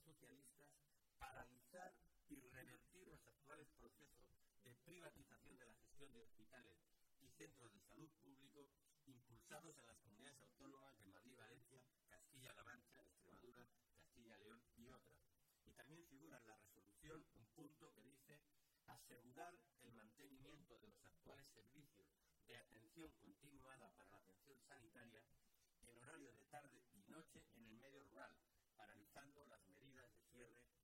socialistas paralizar y revertir los actuales procesos de privatización de la gestión de hospitales y centros de salud público impulsados en las comunidades autónomas de Madrid, Valencia, Castilla-La Mancha, Extremadura, Castilla-León y otras. Y también figura en la resolución un punto que dice asegurar el mantenimiento de los actuales servicios de atención continuada para la atención sanitaria en horario de tarde y noche en el medio rural, paralizando las medidas de cierre